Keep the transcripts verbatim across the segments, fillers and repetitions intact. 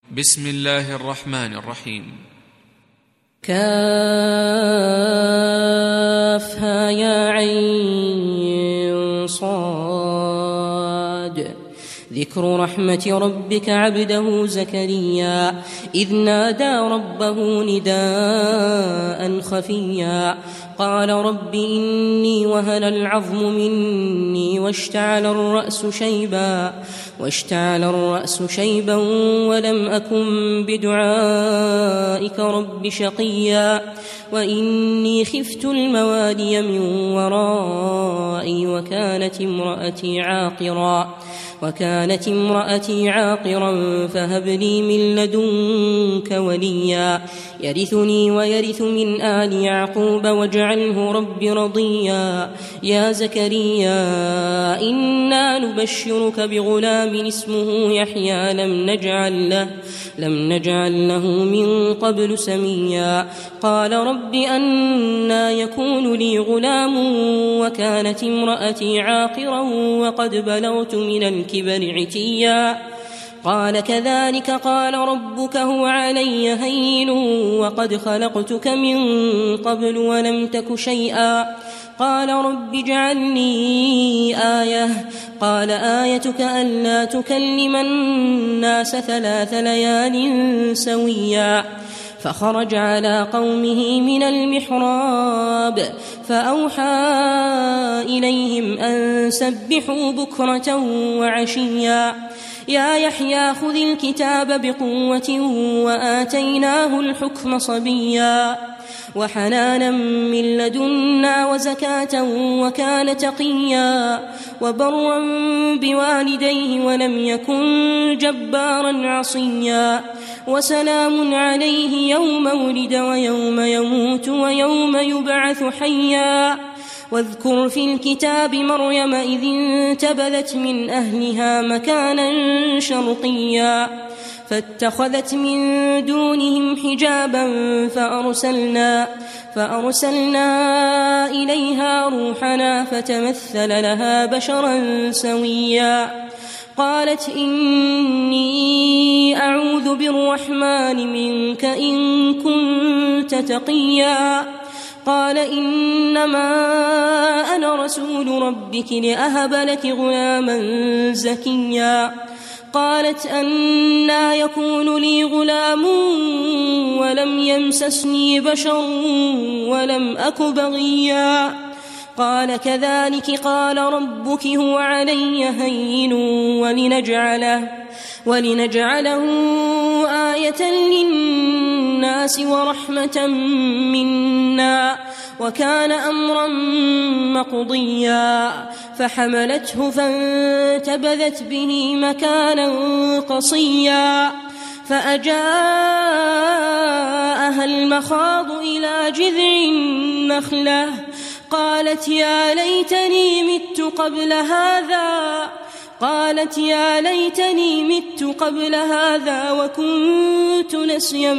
بسم الله الرحمن الرحيم. كافها يا عين صاد. ذكر رحمة ربك عبده زكريا إذ نادى ربه نداء خفيا قال رب إني وهن العظم مني واشتعل الرأس شيبا واشتعل الرأس شيبا ولم أكن بدعائك رب شقيا وإني خفت الموالي من ورائي وكانت امرأتي عاقرا وكانت امرأتي عاقرا فهب لي من لدنك وليا يرثني ويرث من آل يعقوب واجعله رب رضيا يا زكريا إنا نبشرك بغلام اسمه يحيى لم نجعل له لم نجعل له من قبل سميا قال رب أنى يكون لي غلام وكانت امرأتي عاقرا وقد بلغت من الكبر عتيا قال كذلك قال ربك هو علي هين وقد خلقتك من قبل ولم تك شيئا قال رب اجعلني آية قال آيتك ألا تكلم الناس ثلاث ليال سويا فخرج على قومه من المحراب فأوحى إليهم أن سبحوا بكرة وعشيا يا يحيى خذ الكتاب بقوة وآتيناه الحكم صبيا وحنانا من لدنا وزكاة وكان تقيا وبرا بوالديه ولم يكن جبارا عصيا وسلام عليه يوم ولد ويوم يموت ويوم يبعث حيا واذكر في الكتاب مريم إذ انتبذت من أهلها مكانا شرقيا فاتخذت من دونهم حجابا فأرسلنا, فأرسلنا إليها روحنا فتمثل لها بشرا سويا قالت إني أعوذ بالرحمن منك إن كنت تقيا قال إنما أنا رسول ربك لأهب لك غلاما زكيا قالت أنى يكون لي غلام ولم يمسسني بشر ولم أك بغيا قال كذلك قال ربك هو علي هين ولنجعله, ولنجعله آية للناس ورحمة منا وكان أمرا مقضيا فحملته فانتبذت به مكانا قصيا فأجاءها المخاض إلى جذع النخلة قالت يا ليتني مت قبل هذا قالت يا ليتني مت قبل هذا وكنت نسيا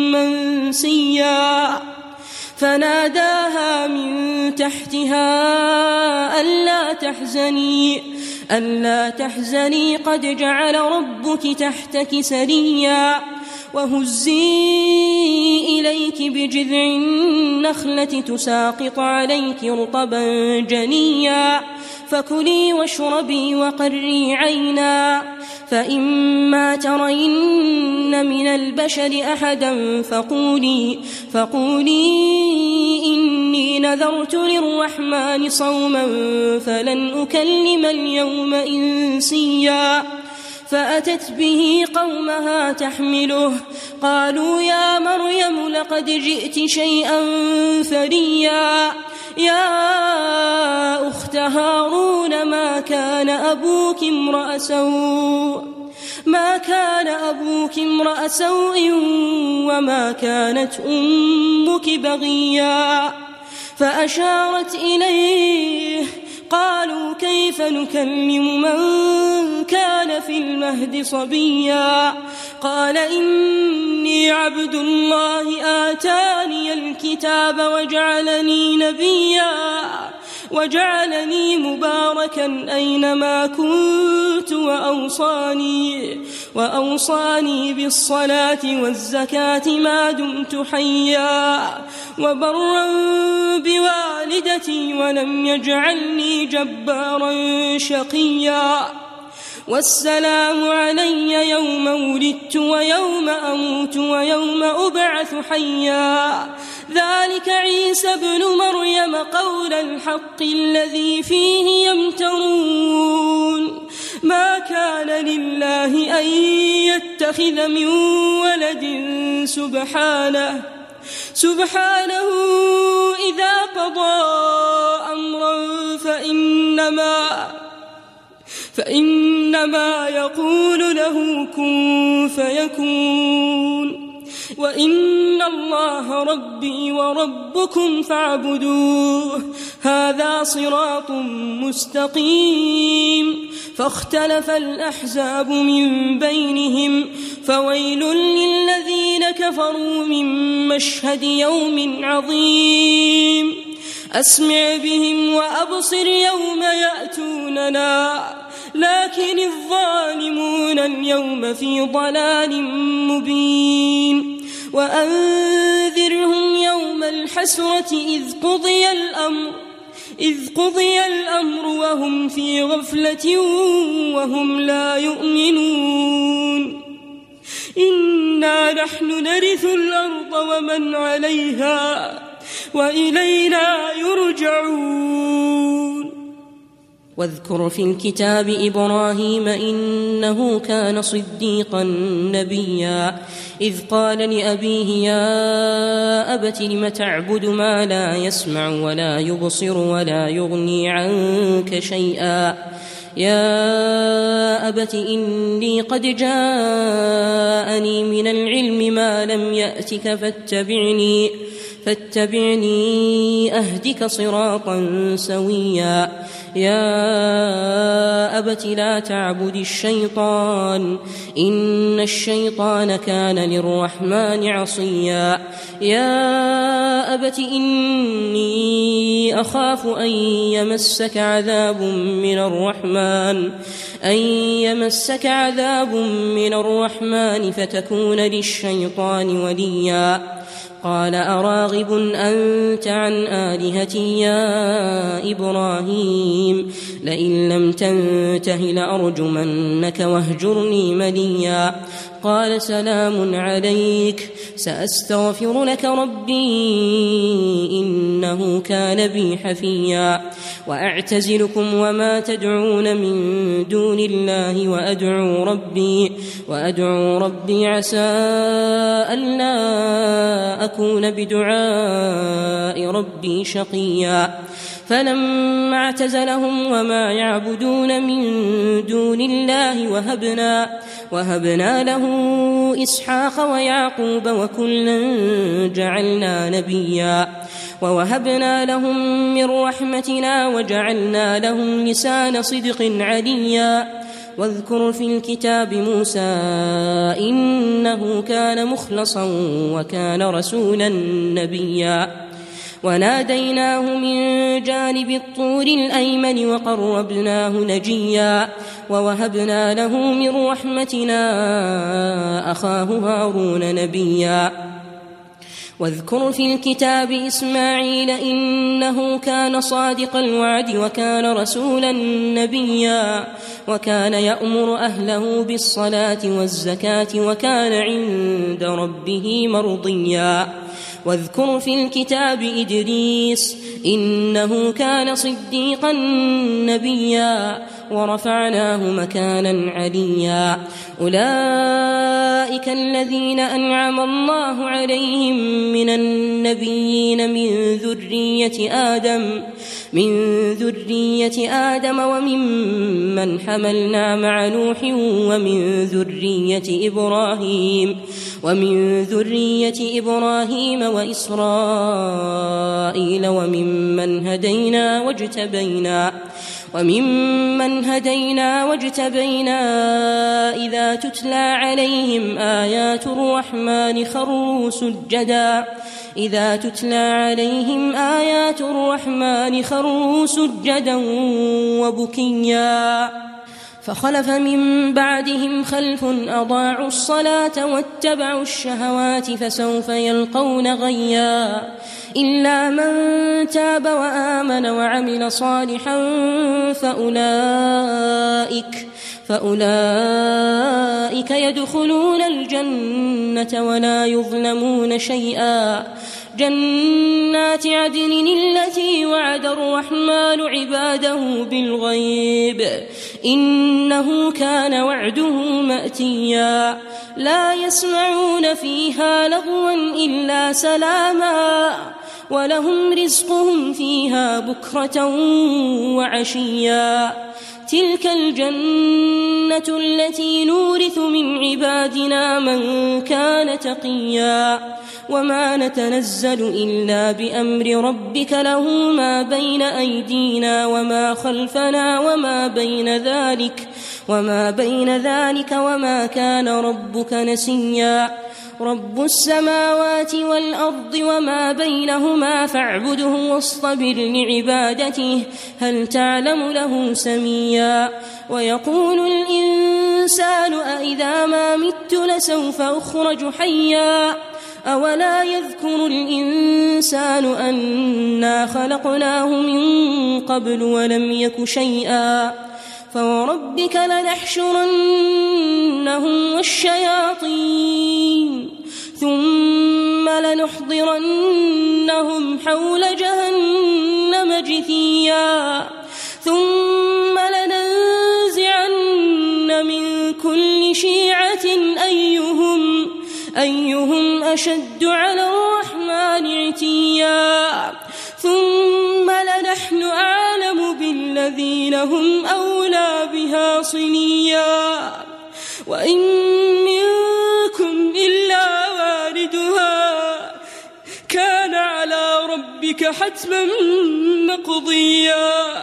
منسيا فناداها من تحتها ألا تحزني ألا تحزني قد جعل ربك تحتك سريا وهزي إليك بجذع النخلة تساقط عليك رطبا جنيا فكلي واشربي وقري عينا فإما ترين من البشر أحدا فقولي, فقولي إني نذرت للرحمن صوما فلن أكلم اليوم إنسيا فأتت به قومها تحمله قالوا يا مريم لقد جئت شيئا فريا يا أخت هارون ما كان أبوك امرأ سوء ما كان أبوك امرأ سوء وما كانت أمك بغيا فأشارت إليه قالوا كيف نكلم من كان في المهد صبيا قال إني عبد الله آتاني الكتاب وجعلني نبيا وجعلني مباركا أينما كنت وأوصاني, وأوصاني بالصلاة والزكاة ما دمت حيا وبرا بوالدتي ولم يجعلني جبارا شقيا والسلام علي يوم ولدت ويوم أموت ويوم أبعث حيا ذلك عيسى ابن مريم قول الحق الذي فيه يمترون ما كان لله أن يتخذ من ولد سبحانه سبحانه إذا قضى أمرا فإنما فإنما يقول له كن فيكون وإن الله ربي وربكم فاعبدوه هذا صراط مستقيم فاختلف الأحزاب من بينهم فويل للذين كفروا من مشهد يوم عظيم أسمع بهم وأبصر يوم يأتوننا لكن الظالمون اليوم في ضلال مبين وأنذرهم يوم الحسرة إذ قضي الأمر إذ قضي الأمر وهم في غفلة وهم لا يؤمنون إنا نحن نرث الأرض ومن عليها وإلينا يرجعون واذكر في الكتاب إبراهيم إنه كان صديقا نبيا إذ قال لأبيه يا أبت لم تعبد ما لا يسمع ولا يبصر ولا يغني عنك شيئا يا أبت إني قد جاءني من العلم ما لم يأتك فاتبعني فاتبعني أهدك صراطا سويا يا أبت لا تعبد الشيطان إن الشيطان كان للرحمن عصيا يا أبت إني أخاف أن يمسك عذاب من الرحمن أن يمسك عذاب من الرحمن فتكون للشيطان وليا قال أراغب أنت عن آلهتي يا إبراهيم لئن لم تنته لأرجمنك واهجرني مليا قال سلام عليك سأستغفر لك ربي إنه كان بي حفيا وأعتزلكم وما تدعون من دون الله وأدعو ربي وأدعو ربي عسى ألا أكون بدعاء ربي شقيا فلما اعتزلهم وما يعبدون من دون الله وهبنا وهبنا له إسحاق ويعقوب وكلا جعلنا نبيا ووهبنا لهم من رحمتنا وجعلنا لهم لسان صدق عليا واذكر في الكتاب موسى إنه كان مخلصا وكان رسولا نبيا وناديناه من جانب الطور الأيمن وقربناه نجيا ووهبنا له من رحمتنا أخاه هارون نبيا واذكر في الكتاب إسماعيل إنه كان صادق الوعد وكان رسولا نبيا وكان يأمر أهله بالصلاة والزكاة وكان عند ربه مرضيا واذكر في الكتاب إدريس إنه كان صديقا نبيا ورفعناه مكانا عليا أولئك الذين أنعم الله عليهم من النبيين من ذرية آدم من ذرية آدم وممن حملنا مع نوح ومن ذرية إبراهيم ومن ذرية إبراهيم وإسرائيل وممن هدينا واجتبينا وممن هدينا واجتبينا إذا تتلى عليهم آيات الرحمن خروا سجدا إذا تتلى عليهم آيات الرحمن خروا سجدا وبكيا فخلف من بعدهم خلف أضاعوا الصلاة واتبعوا الشهوات فسوف يلقون غيا إلا من تاب وآمن وعمل صالحا فأولئك فأولئك يدخلون الجنة ولا يظلمون شيئا جنات عدن التي وعد الرحمن عباده بالغيب إنه كان وعده مأتيا لا يسمعون فيها لغوا إلا سلاما ولهم رزقهم فيها بكرة وعشيا تلك الجنة التي نورث من عبادنا من كان تقيا وما نتنزل إلا بأمر ربك له ما بين أيدينا وما خلفنا وما بين ذلك وما بين ذلك وما كان ربك نسيا رب السماوات والأرض وما بينهما فاعبده واصطبر لعبادته هل تعلم له سميا ويقول الإنسان أإذا ما مت لسوف أخرج حيا أولا يذكر الإنسان أنا خلقناه من قبل ولم يك شيئا فوربك لنحشرنهم والشياطين ثم لنحضرنهم حول جهنم جثيا ثم لننزعن من كل شيعة أيهم أيهم أشد على الرحمن عتيا ثم لنحن أعلم بالذين هم أولى بها صليا وإن منكم إلا واردها كان على ربك حتما مقضيا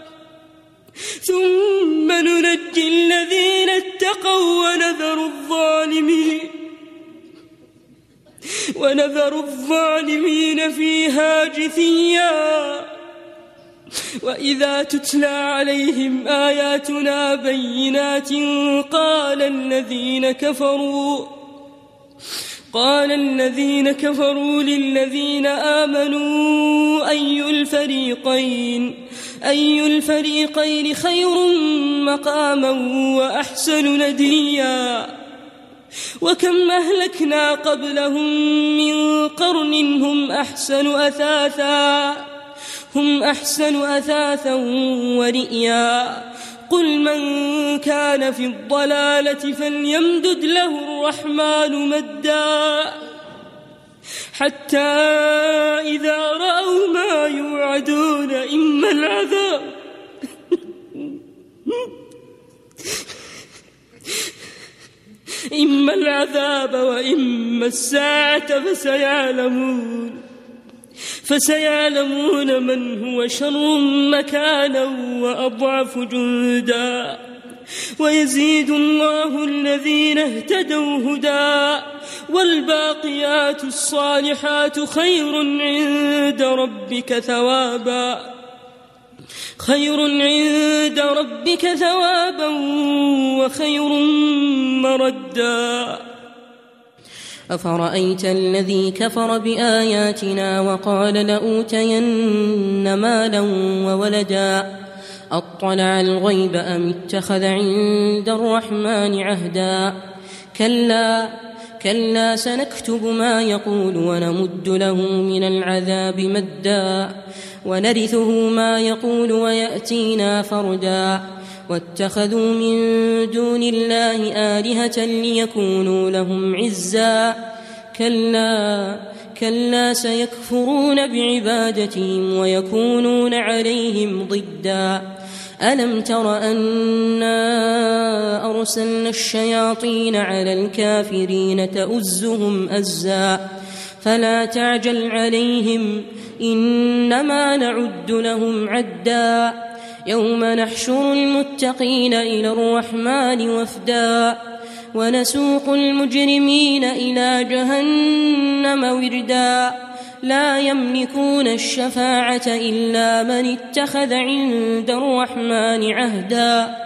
ثم ننجي الذين اتقوا ونذر الظالمين ونذر الظالمين فيها جثيا وإذا تتلى عليهم آياتنا بينات قال الذين كفروا قال الذين كفروا للذين آمنوا أي الفريقين أي الفريقين خير مقاما وأحسن نديا وكم أهلكنا قبلهم من قرن هم أحسن أثاثا هم أحسن أثاثا ورئيا قل من كان في الضلالة فليمدد له الرحمن مدا حتى إذا رأوا ما يوعدون إما العذاب إما العذاب وإما الساعة فسيعلمون فسيعلمون من هو شر مكانا وأضعف جندا ويزيد الله الذين اهتدوا هدى والباقيات الصالحات خير عند ربك ثوابا خير عند ربك ثوابا وخير مردا أفرأيت الذي كفر بآياتنا وقال لأوتين مالا وولدا أطلع الغيب أم اتخذ عند الرحمن عهدا كلا كلا سنكتب ما يقول ونمد له من العذاب مدا ونرثه ما يقول ويأتينا فردا واتخذوا من دون الله آلهة ليكونوا لهم عزا كلا كلا سيكفرون بعبادتهم ويكونون عليهم ضدا ألم تر أنا أرسلنا الشياطين على الكافرين تؤزهم أزا فلا تعجل عليهم إنما نعد لهم عدا يوم نحشر المتقين إلى الرحمن وفدا ونسوق المجرمين إلى جهنم وردا لا يملكون الشفاعة إلا من اتخذ عند الرحمن عهدا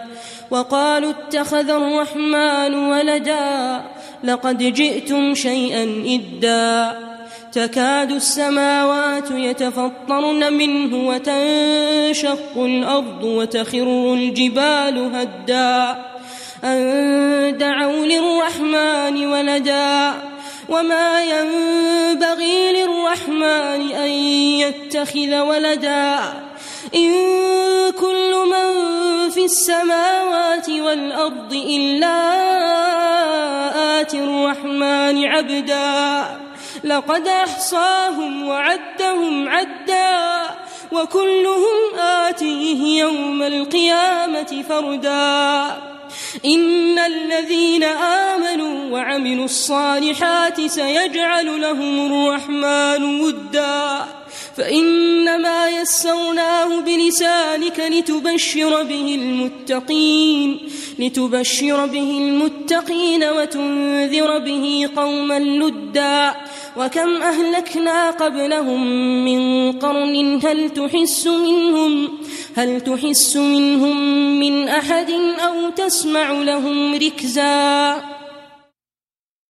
وقالوا اتخذ الرحمن ولدا لقد جئتم شيئا إدا تكاد السماوات يتفطرن منه وتنشق الأرض وتخر الجبال هدا أن دعوا للرحمن ولدا وما ينبغي للرحمن أن يتخذ ولدا إن كل من في السماوات والأرض إلا آتي الرحمن عبدا لقد أحصاهم وعدهم عدا وكلهم آتيه يوم القيامة فردا إن الذين آمنوا وعملوا الصالحات سيجعل لهم الرحمن ودا فإنما يسرناه بلسانك لتبشر به المتقين لتبشر به المتقين وتنذر به قوما لدا وكم أهلكنا قبلهم من قرن هل تحس منهم هل تحس منهم من أحد أو تسمع لهم ركزا